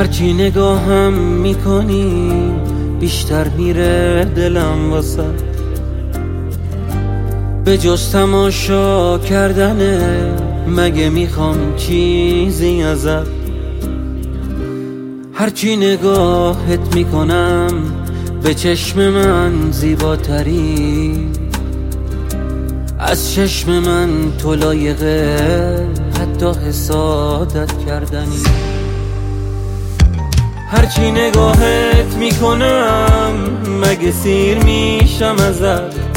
هرچی نگاهم میکنی بیشتر میره دلم واسه به جز تماشا کردنه. مگه میخوام چیزی ازت؟ هرچی نگاهت میکنم به چشم من زیباتری. از چشم من تو لایقه حتی حسادت کردنی. هرچی نگاهت میکنم مگه سیر میشم ازت؟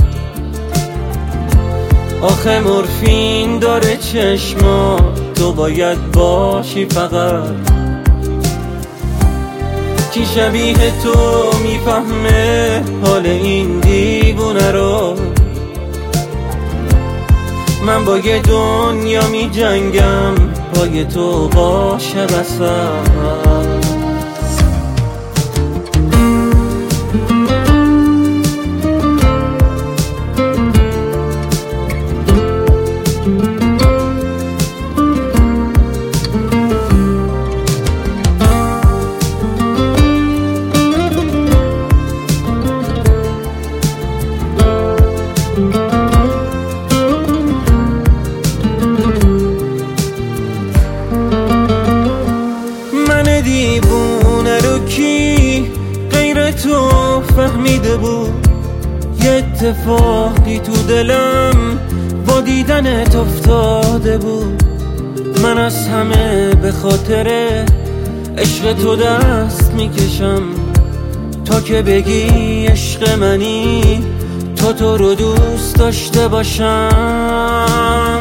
آخه مورفین داره چشما، تو باید باشی فقط. کی شبیه تو میفهمه حال این دیوونه رو؟ من با یه دنیا می جنگم پای تو باشه بسم. دیوونه رو کی غیر تو فهمیده بود؟ یه اتفاقی تو دلم با دیدنت افتاده بود. من از همه به خاطر عشق تو دست میکشم تا که بگی عشق منی، تو رو دوست داشته باشم.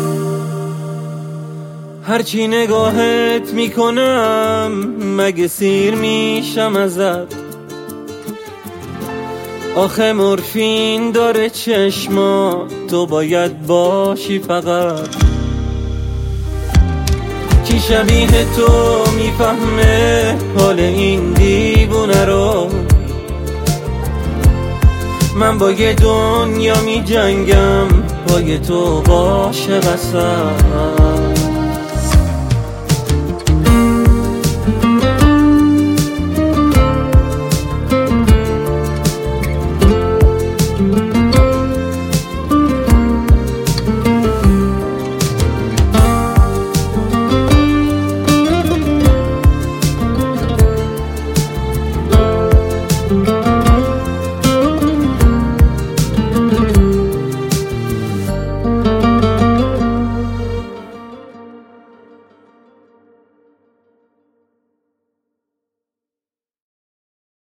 هرچی نگاهت میکنم مگه سیر میشم ازت؟ آخه مورفین داره چشما، تو باید باشی فقط. کی شبیه تو میفهمه حال این دیوونه رو؟ من با یه دنیا میجنگم پای تو باشه بسم.